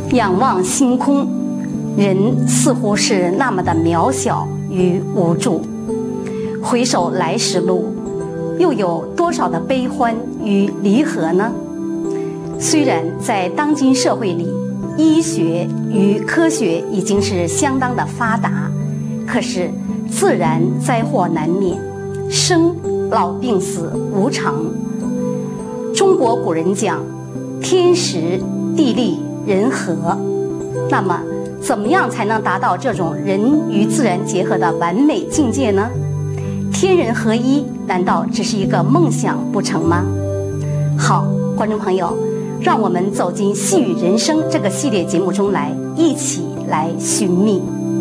仰望星空，人似乎是那么的渺小与无助。回首来时路，又有多少的悲欢与离合呢？虽然在当今社会里，医学与科学已经是相当的发达，可是自然灾祸难免，生老病死无常。中国古人讲天时地利人和，那么怎么样才能达到这种人与自然结合的完美境界呢？天人合一难道只是一个梦想不成吗？好，观众朋友，让我们走进《细语人生》这个系列节目中来，一起来寻觅。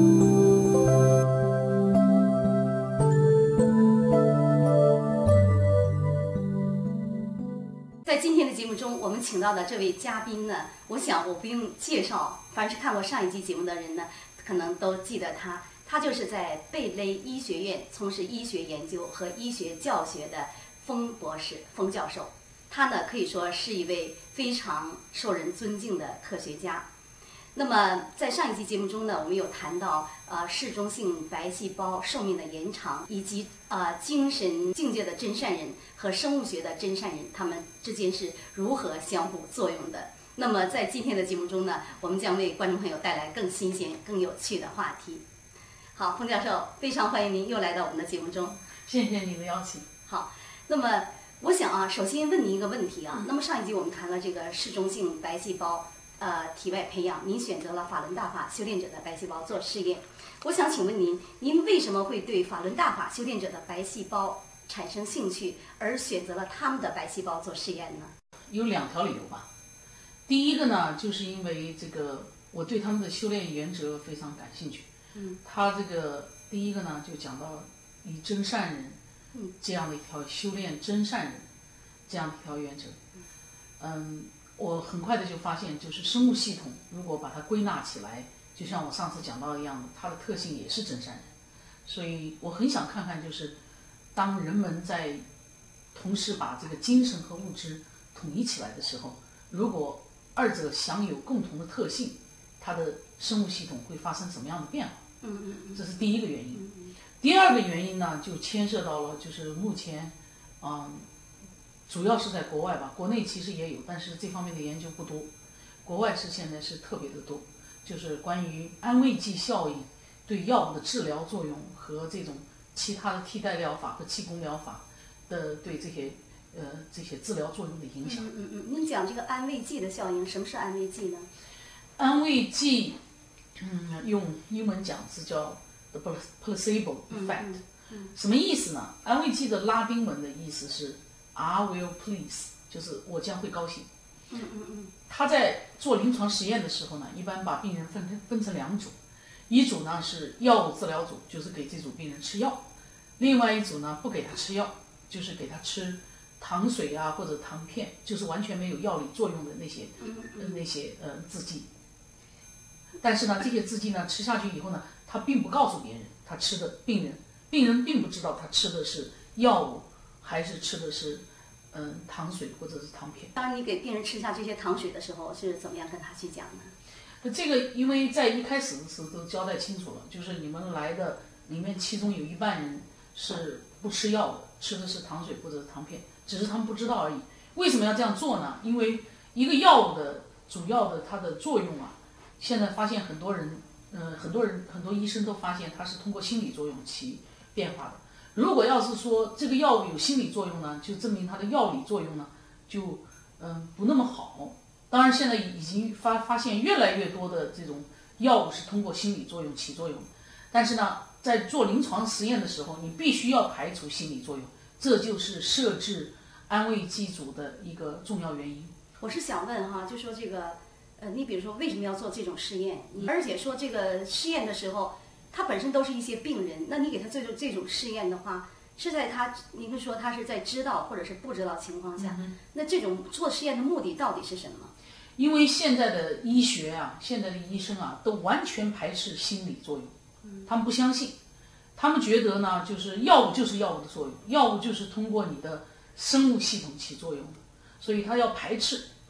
在今天的节目中，我们请到的这位嘉宾呢，我想我不用介绍，凡是看过上一集节目的人呢，可能都记得他。他就是在贝勒医学院从事医学研究和医学教学的封博士、封教授。他呢，可以说是一位非常受人尊敬的科学家。那么在上一期节目中呢，我们有谈到嗜中性白细胞寿命的延长，以及精神境界的真善人和生物学的真善人，他们之间是如何相互作用的。那么在今天的节目中呢，我们将为观众朋友带来更新鲜、更有趣的话题。好，封教授，非常欢迎您又来到我们的节目中。 谢谢你的邀请。 好，那么我想首先问您一个问题那么上一集我们谈了这个嗜中性白细胞体外培养，您选择了法轮大法修炼者的白细胞做试验。我想请问您，您为什么会对法轮大法修炼者的白细胞产生兴趣，而选择了他们的白细胞做试验呢？ 有2条理由吧。第一个呢，就是因为这个我对他们的修炼原则非常感兴趣。他这个第一个呢，就讲到以真善人这样的一条修炼真善人这样的一条原则。我很快的就发现，就是生物系统如果把它归纳起来，就像我上次讲到的一样的，它的特性也是真善人。所以我很想看看，就是当人们在同时把这个精神和物质统一起来的时候，如果二者享有共同的特性，它的生物系统会发生什么样的变化？这是第一个原因。第二个原因呢，就牵涉到了就是目前主要是在国外吧，国内其实也有，但是这方面的研究不多。国外是现在是特别的多，就是关于安慰剂效应对药物的治疗作用和这种其他的替代疗法和气功疗法的对这些治疗作用的影响。 您讲这个安慰剂的效应，什么是安慰剂呢？ 安慰剂，用英文讲是叫 the placebo effect。什么意思呢？安慰剂的拉丁文的意思是 I will please， 就是我将会高兴。他在做临床实验的时候呢，一般把病人分成2组，一组呢是药物治疗组，就是给这组病人吃药；另外一组呢不给他吃药，就是给他吃糖水或者糖片，就是完全没有药理作用的那些制剂。但是呢，这些制剂呢吃下去以后呢，他并不告诉别人，他吃的病人并不知道他吃的是药物还是吃的是糖水或者是糖片。 当你给病人吃下这些糖水的时候，是怎么样跟他去讲呢？ 这个因为在一开始的时候都交代清楚了，就是你们来的里面其中有1半人是不吃药的，吃的是糖水或者是糖片，只是他们不知道而已。为什么要这样做呢？因为一个药物的主要的它的作用现在发现很多医生都发现它是通过心理作用起变化的。如果要是说这个药物有心理作用呢，就证明它的药理作用呢就不那么好。当然现在已经发现越来越多的这种药物是通过心理作用起作用，但是呢在做临床实验的时候，你必须要排除心理作用，这就是设置安慰剂组的一个重要原因。 我是想问就说这个你比如说为什么要做这种试验？而且说这个试验的时候，他本身都是一些病人，那你给他做这种试验的话，是在您会说他是在知道或者是不知道情况下，那这种做实验的目的到底是什么？ 因为现在的医学现在的医生都完全排斥心理作用，他们不相信，他们觉得呢，就是药物就是药物的作用，药物就是通过你的生物系统起作用的，所以他要排斥。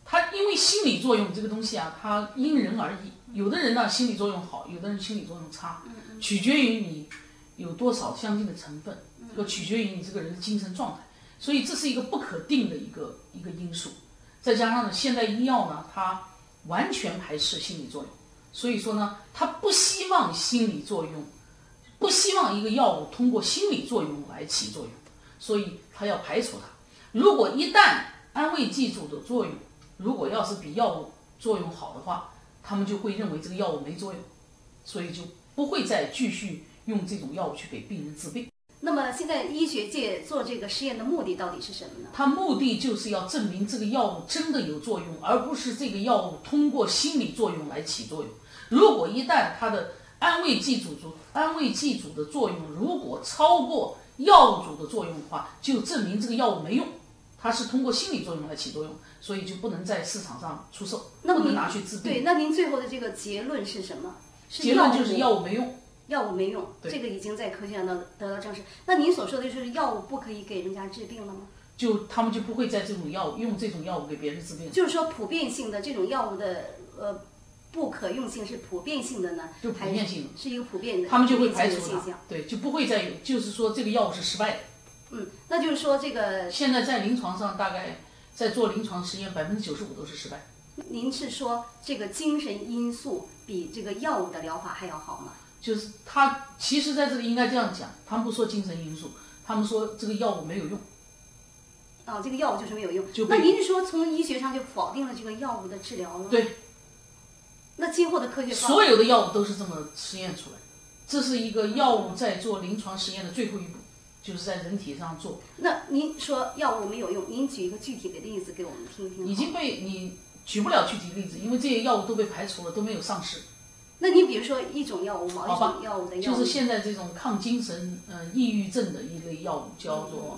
它因为心理作用这个东西啊，它因人而异。有的人呢心理作用好，有的人心理作用差，取决于你有多少相近的成分，和取决于你这个人的精神状态。所以这是一个不可定的一个因素。再加上呢，现代医药呢，它完全排斥心理作用，所以说呢，它不希望心理作用，不希望一个药物通过心理作用来起作用，所以它要排除它。如果一旦安慰剂组的作用，如果要是比药物作用好的话，他们就会认为这个药物没作用，所以就不会再继续用这种药物去给病人治病。 那么现在医学界做这个实验的目的到底是什么呢？ 它目的就是要证明这个药物真的有作用，而不是这个药物通过心理作用来起作用。如果一旦它的安慰剂组的作用如果超过药物组的作用的话，就证明这个药物没用，它是通过心理作用来起作用，所以就不能在市场上出售，不能拿去治病。 对，那您最后的这个结论是什么？ 结论就是药物没用。 药物没用，这个已经在科学上得到证实。那您所说的就是药物不可以给人家治病了吗？ 他们就不会在这种药物用这种药物给别人治病。 就是说普遍性的这种药物的不可用性是普遍性的呢？ 就普遍性的， 是一个普遍的， 他们就会排除现象。 对，就不会再有，就是说这个药物是失败的。 那就是说这个现在在临床上大概在做临床实验，95%都是失败。 您是说这个精神因素比这个药物的疗法还要好吗？ 就是他其实在这里应该这样讲，他们不说精神因素，他们说这个药物没有用。 这个药物就是没有用。那您是说从医学上就否定了这个药物的治疗了？ 对。 那今后的科学所有的药物都是这么实验出来的，这是一个药物在做临床实验的最后一步，就是在人体上做。 那您说药物没有用，您举一个具体的例子给我们听听。 已经被你举不了具体例子，因为这些药物都被排除了，都没有上市。 那你比如说一种药物，某一种药物的药物， 就是现在这种抗精神抑郁症的一类药物叫做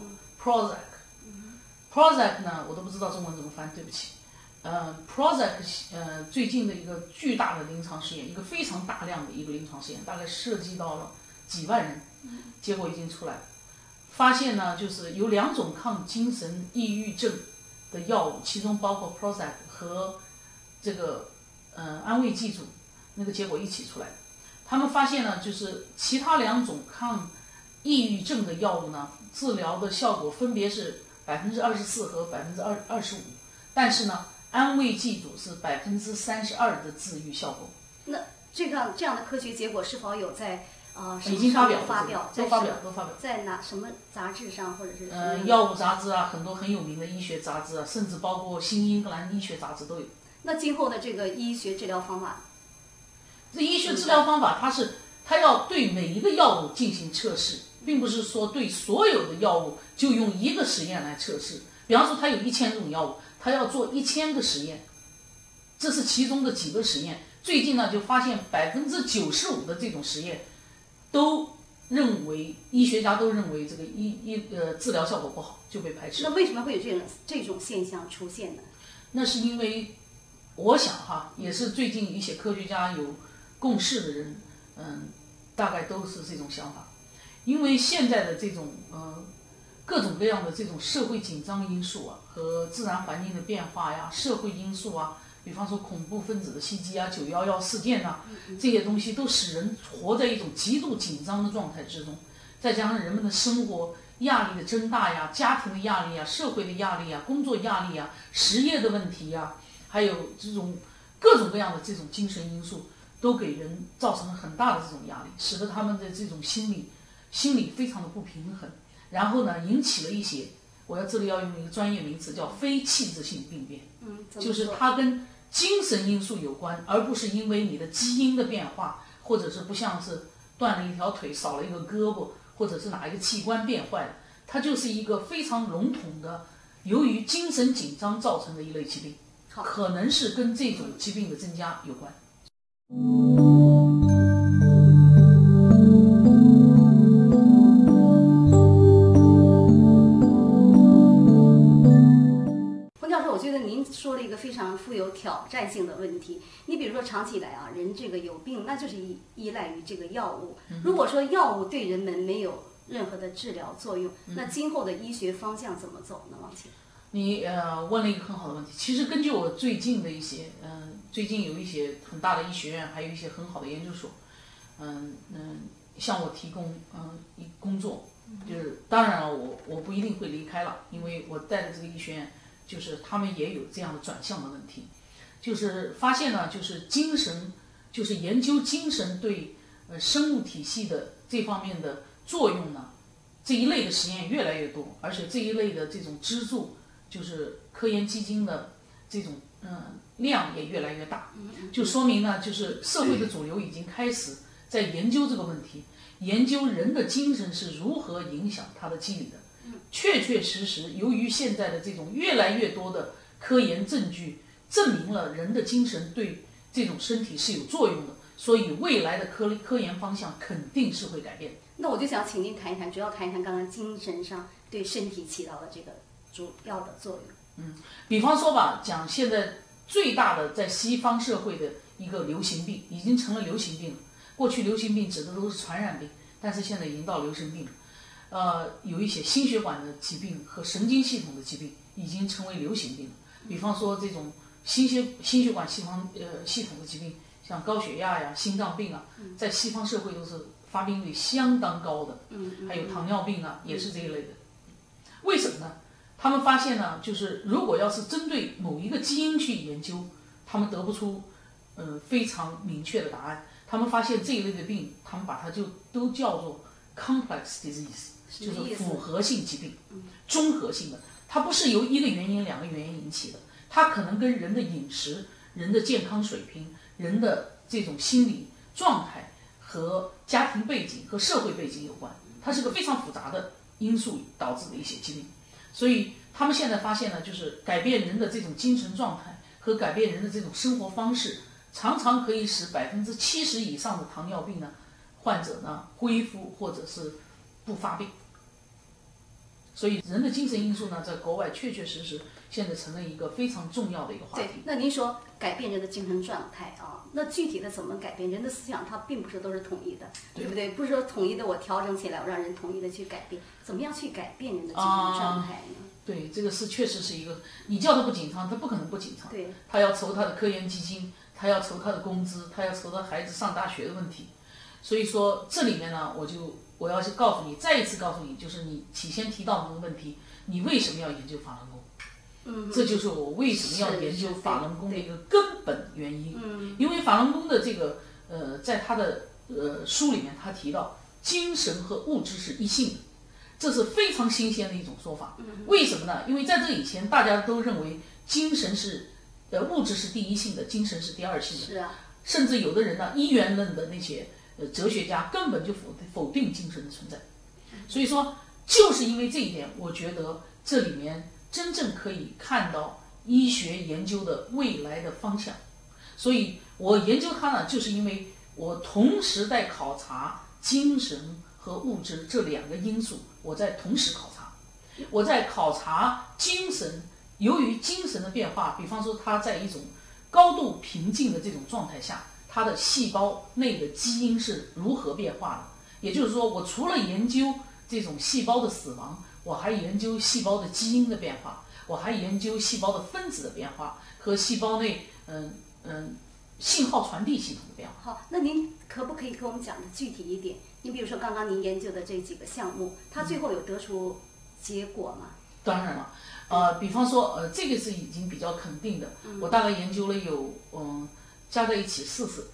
Prozac。Prozac 呢，我都不知道中文怎么翻，对不起。Prozac 最近的一个巨大的临床实验，一个非常大量的一个临床实验，大概涉及到了几万人，结果已经出来了。发现呢，就是有2种抗精神抑郁症的药物，其中包括 Prozac 和这个安慰剂组。那个结果一起出来的，他们发现呢，就是其他2种抗抑郁症的药物呢，治疗的效果分别是24%和25%，但是呢，安慰剂组是32%的治愈效果。 那这样的科学结果是否有在已经发表， 都发表， 在什么杂志上或者是药物杂志啊，很多很有名的医学杂志啊，甚至包括新英格兰医学杂志都有。 那今后的这个医学治疗方法？ 这医学治疗方法，它要对每一个药物进行测试，并不是说对所有的药物就用一个实验来测试。比方说，它有1000种药物，它要做1000个实验，这是其中的几个实验。最近呢，就发现95%的这种实验都认为，医学家都认为这个治疗效果不好，就被排斥。 那为什么会有这种现象出现呢？ 那是因为，我想也是最近一些科学家有共识的人，大概都是这种想法。因为现在的这种各种各样的这种社会紧张因素啊，和自然环境的变化呀，社会因素啊，比方说恐怖分子的袭击啊，911事件呐，这些东西都使人活在一种极度紧张的状态之中。再加上人们的生活压力的增大呀，家庭的压力呀，社会的压力呀，工作压力呀，失业的问题呀，还有这种各种各样的这种精神因素，都给人造成了很大的这种压力，使得他们的这种心理非常的不平衡，然后呢，引起了一些，这里要用一个专业名词叫非器质性病变，就是它跟精神因素有关，而不是因为你的基因的变化，或者是不像是断了一条腿，少了一个胳膊，或者是哪一个器官变坏了，它就是一个非常笼统的，由于精神紧张造成的一类疾病，可能是跟这种疾病的增加有关。 冯教授，我觉得您说了一个非常富有挑战性的问题。你比如说，长期以来人这个有病，那就是依赖于这个药物。如果说药物对人们没有任何的治疗作用，那今后的医学方向怎么走呢？王姐？ 你问了一个很好的问题。其实根据我最近的一些，最近有一些很大的医学院，还有一些很好的研究所，向我提供工作，就是当然了，我不一定会离开了，因为我带的这个医学院，就是他们也有这样的转向的问题，就是发现呢，就是精神，就是研究精神对生物体系的这方面的作用呢，这一类的实验越来越多，而且这一类的这种资助，就是科研基金的这种量也越来越大，就说明呢，就是社会的主流已经开始在研究这个问题，研究人的精神是如何影响他的机理的。确确实实，由于现在的这种越来越多的科研证据证明了人的精神对这种身体是有作用的，所以未来的科研方向肯定是会改变。 那我就想请您谈一谈，主要谈一谈刚刚精神上对身体起到的这个主要的作用。 比方说吧，讲现在最大的在西方社会的一个流行病，已经成了流行病了。过去流行病指的都是传染病，但是现在已经到流行病了。有一些心血管的疾病和神经系统的疾病已经成为流行病了。比方说这种心血管系统的疾病，像高血压呀、心脏病啊，在西方社会都是发病率相当高的。还有糖尿病啊，也是这一类的。为什么呢？他们发现呢，就是如果要是针对某一个基因去研究，他们得不出非常明确的答案。他们发现这一类的病，他们把它就都叫做 complex disease， 就是复合性疾病，综合性的。它不是由一个原因、两个原因引起的，它可能跟人的饮食、人的健康水平、人的这种心理状态和家庭背景和社会背景有关。它是个非常复杂的因素导致的一些疾病。所以他们现在发现呢，就是改变人的这种精神状态和改变人的这种生活方式，常常可以使70%以上的糖尿病呢患者呢恢复或者是不发病。所以人的精神因素呢，在国外确确实实现在成了一个非常重要的一个话题。 对，那您说改变人的精神状态啊，那具体的怎么改变？人的思想它并不是都是统一的，对不对？不是说统一的我调整起来，我让人统一的去改变，怎么样去改变人的精神状态呢？ 对，这个是确实是一个，你叫他不紧张，他不可能不紧张。 对， 他要筹他的科研基金，他要筹他的工资，他要筹他孩子上大学的问题。所以说这里面呢，我要去告诉你，再一次告诉你，就是你起先提到的那个问题，你为什么要研究法轮功？这就是我为什么要研究法轮功的一个根本原因。因为法轮功的这个在他的书里面，他提到精神和物质是一性的。这是非常新鲜的一种说法。为什么呢？因为在这以前，大家都认为精神是物质是第一性的，精神是第二性的。 是啊。 甚至有的人呢，一元论的那些哲学家根本就否定精神的存在。所以说，就是因为这一点，我觉得这里面真正可以看到医学研究的未来的方向。所以我研究它呢，就是因为我同时在考察精神和物质这两个因素，我在同时考察。我在考察精神，由于精神的变化，比方说它在一种高度平静的这种状态下，它的细胞内的基因是如何变化的。也就是说，我除了研究这种细胞的死亡，我还研究细胞的基因的变化，我还研究细胞的分子的变化和细胞内信号传递系统的变化。 好，那您可不可以给我们讲的具体一点？你比如说刚刚您研究的这几个项目，它最后有得出结果吗？ 当然了，比方说这个是已经比较肯定的。我大概研究了有加在一起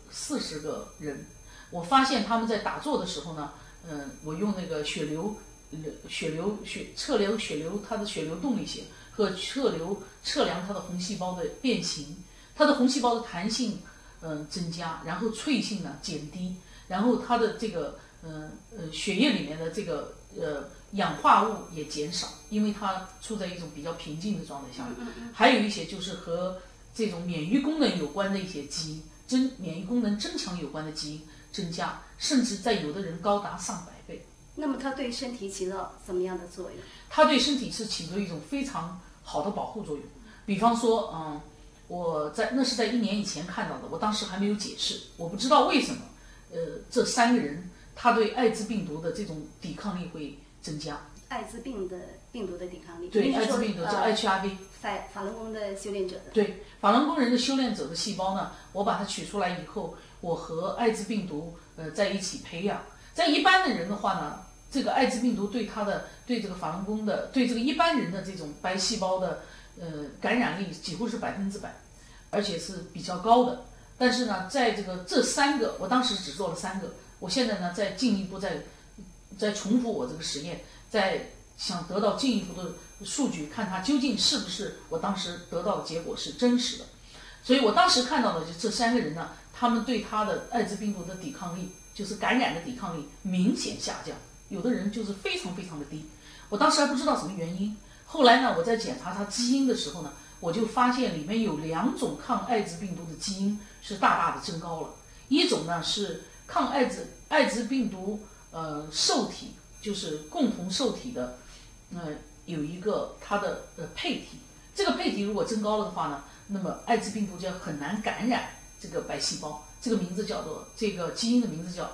40个人，我发现他们在打坐的时候呢，我用那个测量血流它的血流动力学和测量它的红细胞的变形，它的红细胞的弹性增加，然后脆性呢减低，然后它的这个血液里面的这个氧化物也减少，因为它处在一种比较平静的状态下。还有一些就是和这种免疫功能有关的一些基因，免疫功能增强有关的基因增加，甚至在有的人高达上百倍。 那么它对身体起到怎么样的作用？ 它对身体是起到一种非常好的保护作用。比方说，那是在1年以前看到的，我当时还没有解释，我不知道为什么，这3个人他对艾滋病毒的这种抵抗力会增加。 艾滋病的病毒的抵抗力。 对，艾滋病毒叫 HRV。 法轮功的修炼者的。 对，法轮功人的修炼者的细胞呢，我把它取出来以后，我和艾滋病毒在一起培养。在一般的人的话呢，这个艾滋病毒对这个法轮功的对这个一般人的这种白细胞的感染力几乎是100%，而且是比较高的。但是呢，在这3个，我当时只做了3个，我现在呢再进一步再重复我这个实验，再想得到进一步的数据，看它究竟是不是我当时得到的结果是真实的。所以我当时看到的就这3个人呢，他们对他的艾滋病毒的抵抗力，就是感染的抵抗力明显下降，有的人就是非常非常的低。我当时还不知道什么原因，后来呢，我在检查他基因的时候呢，我就发现里面有2种抗艾滋病毒的基因是大大的增高了。一种呢是抗艾滋病毒受体，就是共同受体的有一个它的配体，这个配体如果增高了的话呢，那么艾滋病毒就很难感染这个白细胞。这个名字叫做这个基因的名字叫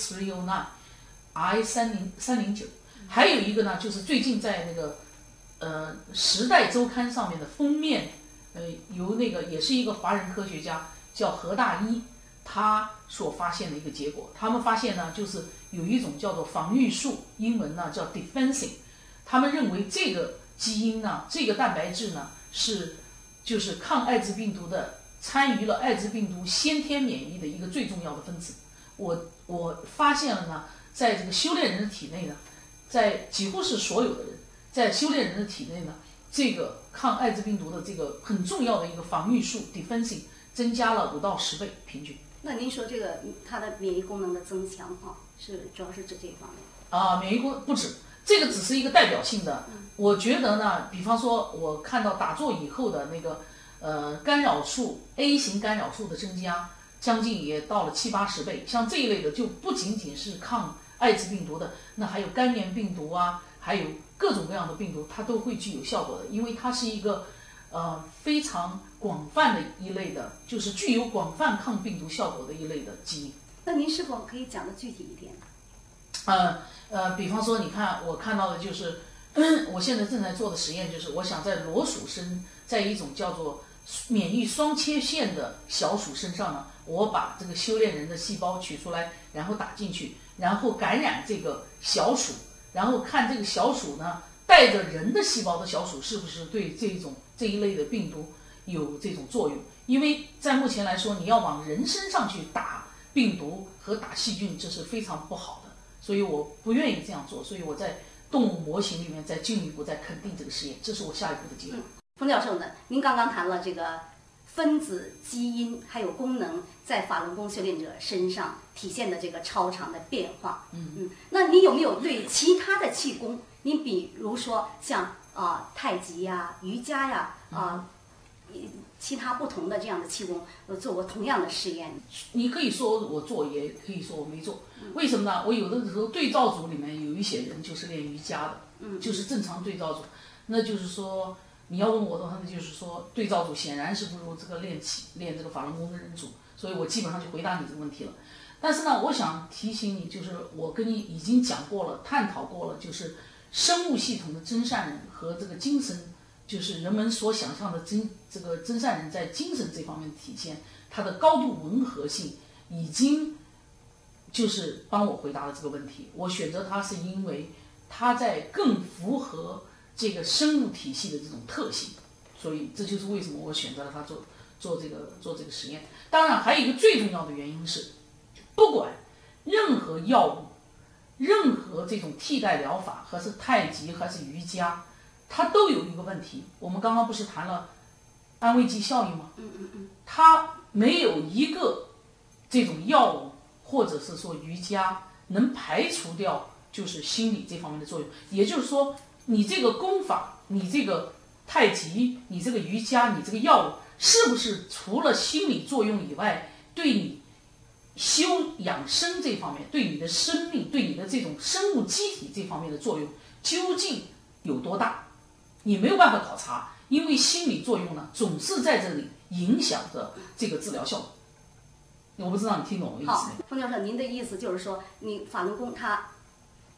I309 还有一个呢，就是最近在那个时代周刊上面的封面，由那个也是一个华人科学家叫何大一，他所发现的一个结果。他们发现呢，就是有一种叫做防御素，英文呢叫 defensin， 他们认为这个基因呢，这个蛋白质呢就是抗艾滋病毒的，参与了艾滋病毒先天免疫的一个最重要的分子。我发现了呢，在这个修炼人的体内呢，在几乎是所有的人，在修炼人的体内呢，这个抗艾滋病毒的这个很重要的一个防御素 defensin 增加了5到10倍平均。 那您说这个它的免疫功能的增强是主要是指这一方面免疫功不止，这个只是一个代表性的。我觉得呢，比方说我看到打坐以后的那个干扰素 A 型干扰素的增加，将近也到了7、80倍。像这一类的就不仅仅是抗艾滋病毒的，那还有肝炎病毒啊，还有各种各样的病毒，它都会具有效果的，因为它是一个非常广泛的一类的，就是具有广泛抗病毒效果的一类的基因。 那您是否可以讲得具体一点？ 比方说，你看我看到的就是，我现在正在做的实验就是，我想在裸鼠身，在一种叫做免疫双切线的小鼠身上呢，我把这个修炼人的细胞取出来，然后打进去，然后感染这个小鼠，然后看这个小鼠呢，带着人的细胞的小鼠是不是对这一类的病毒有这种作用。因为在目前来说，你要往人身上去打病毒和打细菌，这是非常不好的，所以我不愿意这样做，所以我在动物模型里面再进一步再肯定这个实验，这是我下一步的计划。 冯教授呢，您刚刚谈了这个分子基因还有功能在法轮功修炼者身上体现的这个超常的变化。那你有没有对其他的气功，你比如说像太极呀、瑜伽呀其他不同的这样的气功做过同样的试验？ 你可以说我做，也可以说我没做。为什么呢？我有的时候对照组里面有一些人就是练瑜伽的，就是正常对照组。那就是说，你要问我的话，那就是说对照组显然是不如这个练这个法轮功的人组，所以我基本上就回答你这个问题了。但是呢，我想提醒你，就是我跟你已经讲过了，探讨过了，就是生物系统的真善人和这个精神，就是人们所想象的这个真善人在精神这方面的体现，它的高度吻合性已经就是帮我回答了这个问题。我选择它是因为它在更符合这个生物体系的这种特性，所以这就是为什么我选择了它做这个实验。当然还有一个最重要的原因是，不管任何药物，任何这种替代疗法，还是太极还是瑜伽，它都有一个问题。我们刚刚不是谈了安慰剂效应吗？它没有一个这种药物或者是说瑜伽能排除掉就是心理这方面的作用。也就是说，你这个功法，你这个太极，你这个瑜伽，你这个药物，是不是除了心理作用以外，对你修养生这方面，对你的生命，对你的这种生物机体这方面的作用究竟有多大？你没有办法考察，因为心理作用呢，总是在这里影响着这个治疗效果。我不知道你听懂我的意思没？ 好，冯教授，您的意思就是说，你法轮功它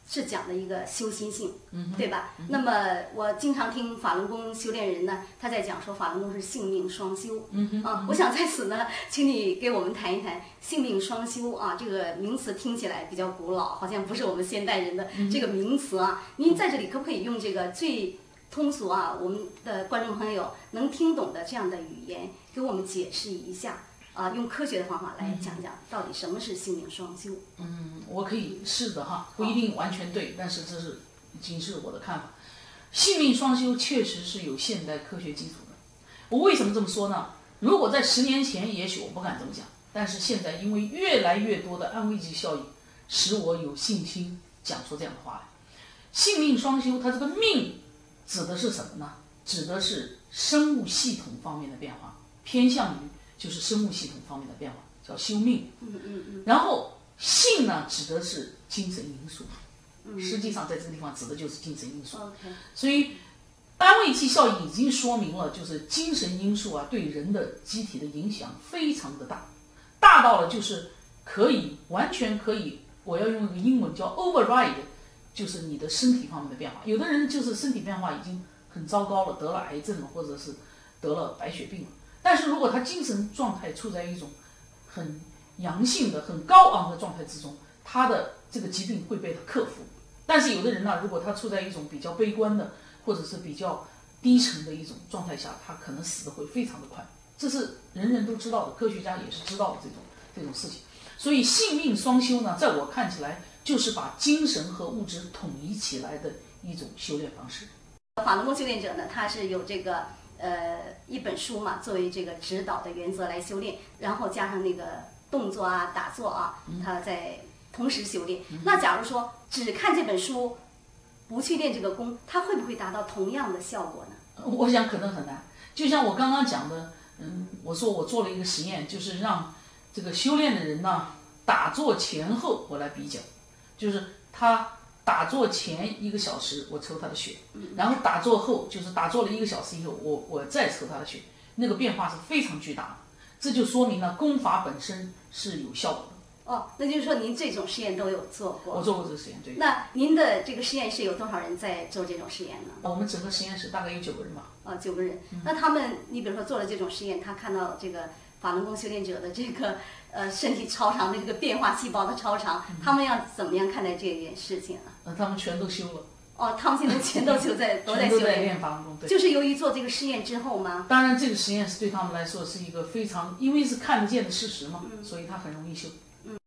是讲的一个修心性，对吧？那么我经常听法轮功修炼人呢，他在讲说法轮功是性命双修，我想在此呢，请你给我们谈一谈性命双修啊，这个名词听起来比较古老，好像不是我们现代人的这个名词啊。您在这里可不可以用这个最通俗啊，我们的观众朋友能听懂的这样的语言，给我们解释一下？用科学的方法来讲讲，到底什么是性命双修？ 我可以试的哈，不一定完全对，但是这是仅是我的看法。性命双修确实是有现代科学基础的。我为什么这么说呢？如果在10年前，也许我不敢这么讲，但是现在因为越来越多的安慰剂效应，使我有信心讲出这样的话来。性命双修，它这个命指的是什么呢？指的是生物系统方面的变化，偏向于就是生物系统方面的变化，叫修命。然后性呢，指的是精神因素。实际上在这个地方指的就是精神因素。所以安慰剂效应已经说明了，就是精神因素啊对人的机体的影响非常的大，大到了就是完全可以，我要用一个英文叫 override， 就是你的身体方面的变化。有的人就是身体变化已经很糟糕了，得了癌症了，或者是得了白血病了。但是如果他精神状态处在一种很阳性的、很高昂的状态之中，他的这个疾病会被他克服。但是有的人呢，如果他处在一种比较悲观的，或者是比较低沉的一种状态下，他可能死的会非常的快。这是人人都知道的，科学家也是知道的这种事情。所以性命双修呢，在我看起来就是把精神和物质统一起来的一种修炼方式。 法轮功修炼者呢，他是有这个一本书嘛，作为这个指导的原则来修炼，然后加上那个动作啊、打坐啊，他在同时修炼。那假如说只看这本书，不去练这个功，他会不会达到同样的效果呢？ 我想可能很难。就像我刚刚讲的，我说我做了一个实验，就是让这个修炼的人呢，打坐前后我来比较，就是他打坐前1个小时我抽他的血，然后打坐后就是打坐了1个小时以后我再抽他的血，那个变化是非常巨大的。这就说明了功法本身是有效果的。 那就是说您这种实验都有做过？ 我做过这个实验，对。 那您的这个实验室有多少人在做这种实验呢？ 我们整个实验室大概有9个人吧。 9个人。那他们，你比如说做了这种实验，他看到这个法轮功修炼者的这个身体超常的这个变化细胞的超常，他们要怎么样看待这件事情啊？ 他们全都修了。 他们现在全都都在修炼法轮功，对。 就是由于做这个实验之后吗？ 当然，这个实验室对他们来说是一个非常，因为是看得见的事实嘛，所以他很容易修。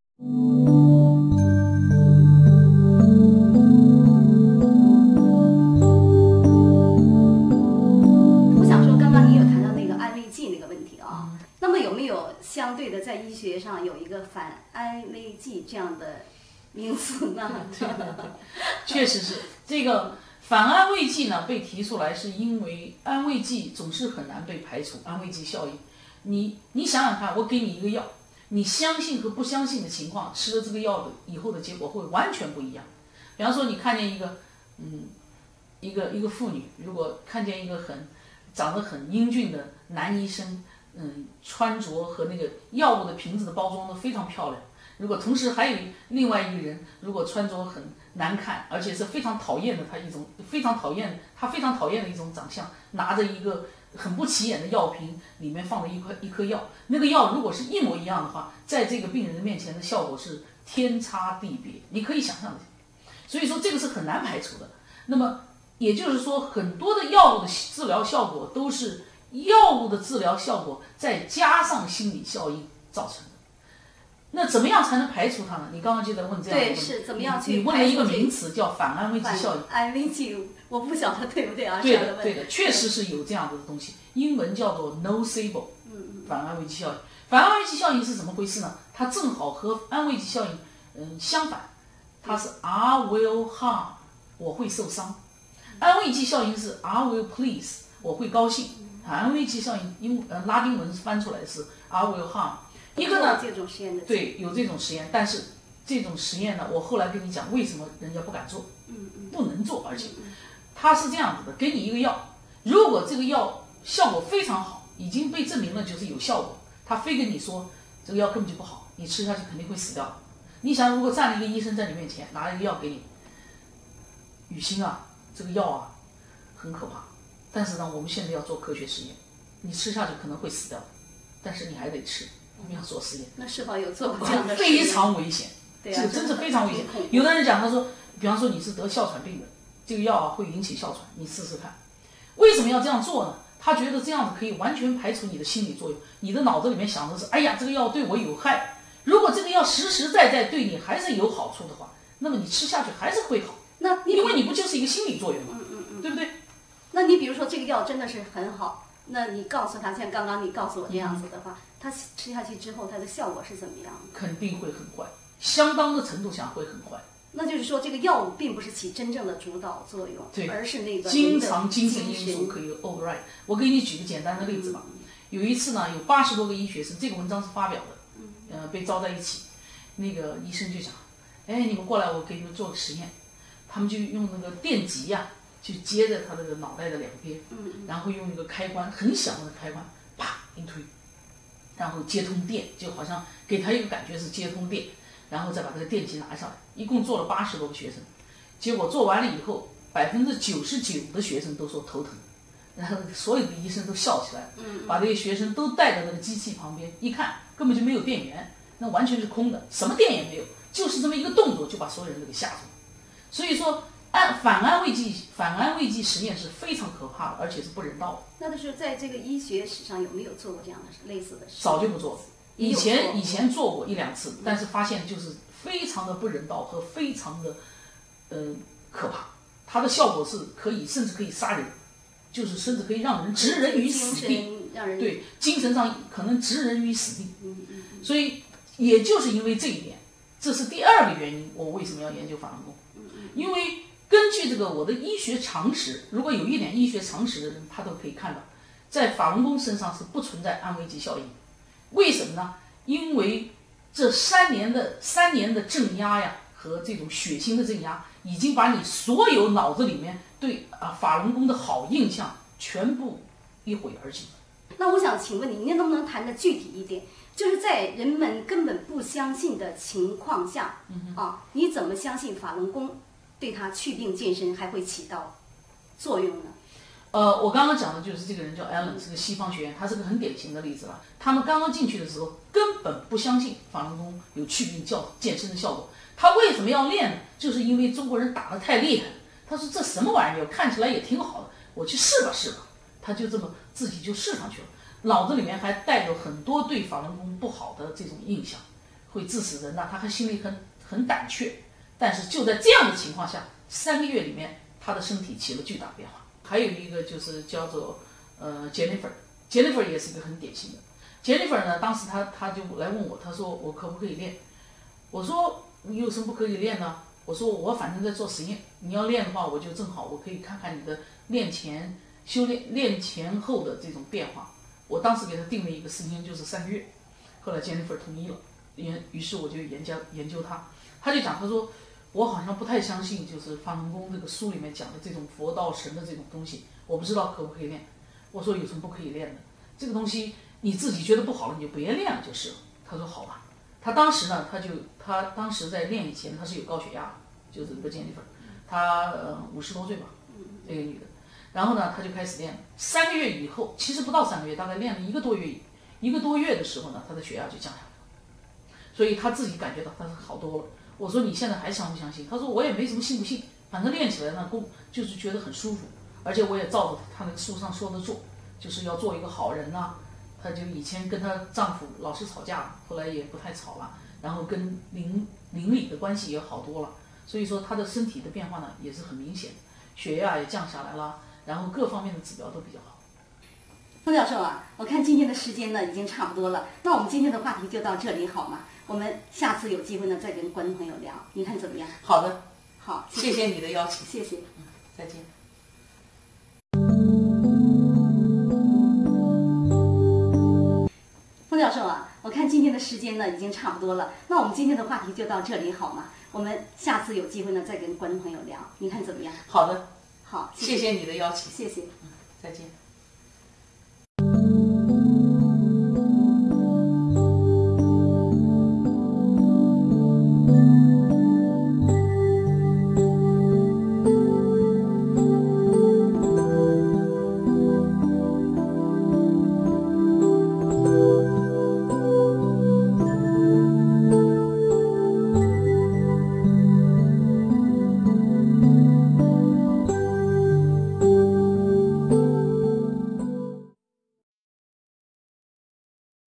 我想说，刚刚你有谈到那个安慰剂那个问题啊，那么有没有相对的在医学上有一个反安慰剂这样的名词呢？ 对，确实是这个反安慰剂呢被提出来，是因为安慰剂总是很难被排除，安慰剂效应。你想想看，我给你一个药，你相信和不相信的情况，吃了这个药的以后的结果会完全不一样。比方说，你看见一个妇女，如果看见一个长得很英俊的男医生，穿着和那个药物的瓶子的包装都非常漂亮。如果同时还有另外一个人，如果穿着很难看，而且是非常讨厌的，他非常讨厌的一种长相，拿着一个很不起眼的药瓶，里面放着一颗药，那个药如果是一模一样的话，在这个病人面前的效果是天差地别，你可以想象的。所以说这个是很难排除的。那么也就是说，很多的药物的治疗效果都是药物的治疗效果再加上心理效应造成的。那怎么样才能排除它呢？你刚刚就在问这样的问题。 对，是怎么样去？ 你问了一个名词叫反安慰剂效应。 安慰剂，我不晓得对不对啊？ 对的，确实是有这样的东西，英文叫做 nocebo。反安慰剂效应。反安慰剂效应是怎么回事呢？它正好和安慰剂效应相反，它是 I will harm， 我会受伤。安慰剂效应是 I will please， 我会高兴。安慰剂效应拉丁文翻出来是 I will harm。一个呢，对，有这种实验，但是这种实验呢，我后来跟你讲为什么人家不敢做，不能做，而且它是这样子的：给你一个药，如果这个药效果非常好，已经被证明了就是有效果，他非跟你说这个药根本就不好，你吃下去肯定会死掉。你想，如果站了一个医生在你面前，拿了一个药给你， 雨欣啊，这个药啊很可怕，但是呢，我们现在要做科学实验，你吃下去可能会死掉，但是你还得吃，我们要做实验。 那是否有做过这样的实验？ 非常危险， 对啊， 这真是非常危险。有的人讲，他说，比方说你是得哮喘病的，这个药啊会引起哮喘，你试试看。为什么要这样做呢？他觉得这样子可以完全排除你的心理作用，你的脑子里面想的是，哎呀，这个药对我有害。如果这个药实实在在对你还是有好处的话，那么你吃下去还是会好。 那因为你不就是一个心理作用吗？对不对？ 那你比如说这个药真的是很好，那你告诉他，像刚刚你告诉我这样子的话，他吃下去之后，它的效果是怎么样的？ 肯定会很坏，相当的程度上会很坏。 那就是说，这个药物并不是起真正的主导作用， 对， 而是那个经常精神因素可以 override。我给你举个简单的例子吧。有一次呢，有80多个医学生，这个文章是发表的，被招在一起，那个医生就讲，哎，你们过来，我给你们做个实验。他们就用那个电极呀，就接在他那个脑袋的两边，然后用一个开关，很小的开关，啪一推，然后接通电，就好像给他一个感觉是接通电。然后再把这个电极拿上来，一共做了80多个学生，结果做完了以后，99%的学生都说头疼，然后所有的医生都笑起来了，把这些学生都带到那个机器旁边，一看根本就没有电源，那完全是空的，什么电也没有，就是这么一个动作就把所有人都给吓住了。所以说，反安慰剂实验是非常可怕的，而且是不人道的。 那就是在这个医学史上有没有做过这样的类似的事？ 早就不做了。以前做过1、2次，但是发现就是非常的不人道和非常的可怕。它的效果是甚至可以杀人，就是甚至可以让人置人于死地，对，精神上可能置人于死地。所以也就是因为这一点，这是第2个原因，我为什么要研究法轮功？因为根据这个我的医学常识，如果有一点医学常识的人，他都可以看到，在法轮功身上是不存在安慰剂效应。为什么呢？因为这3年的镇压呀，和这种血腥的镇压，已经把你所有脑子里面对法轮功的好印象全部一毁而尽。 那我想请问你，您能不能谈得具体一点？就是在人们根本不相信的情况下，你怎么相信法轮功对他祛病健身还会起到作用呢？ 我刚刚讲的就是这个人叫 Allen， 是个西方学员，他是个很典型的例子了。他们刚刚进去的时候，根本不相信法轮功有祛病健身的效果。他为什么要练呢？就是因为中国人打得太厉害了。他说这什么玩意儿，看起来也挺好的，我去试吧。他就这么自己就试上去了，脑子里面还带有很多对法轮功不好的这种印象，会致使人呢，他还心里很胆怯。但是就在这样的情况下，3个月里面，他的身体起了巨大变化。还有一个就是叫做Jennifer 也是一个很典型的。Jennifer 呢，当时他就来问我，他说我可不可以练？我说你有什么不可以练呢？我说我反正在做实验，你要练的话，我就正好我可以看看你的练前后的这种变化。我当时给他定了一个时间，就是3个月。后来 Jennifer 同意了，于是我就研究他。他就讲，他说我好像不太相信，就是法轮功这个书里面讲的这种佛道神的这种东西，我不知道可不可以练。我说有什么不可以练的？这个东西你自己觉得不好了，你就别练了就是了。他说好吧。他当时呢，他当时在练以前，他是有高血压，就是这个 Jennifer， 他50多岁吧，这个女的。然后呢，他就开始练了。3个月以后，其实不到3个月，大概练了1个多月的时候呢，他的血压就降下来了。所以他自己感觉到他是好多了。我说你现在还相不相信？他说我也没什么信不信，反正练起来呢，就是觉得很舒服，而且我也照着他那个书上说的做，就是要做一个好人呐。她就以前跟她丈夫老是吵架，后来也不太吵了，然后跟邻里的关系也好多了。所以说她的身体的变化呢也是很明显，血压也降下来了，然后各方面的指标都比较好。 钟教授啊，我看今天的时间呢已经差不多了，那我们今天的话题就到这里好吗？我们下次有机会呢再跟观众朋友聊，你看怎么样？ 好的， 好， 谢谢你的邀请， 谢谢， 再见。 钟教授啊，我看今天的时间呢已经差不多了，那我们今天的话题就到这里好吗？我们下次有机会呢再跟观众朋友聊，你看怎么样？ 好的， 好， 谢谢你的邀请， 谢谢， 再见。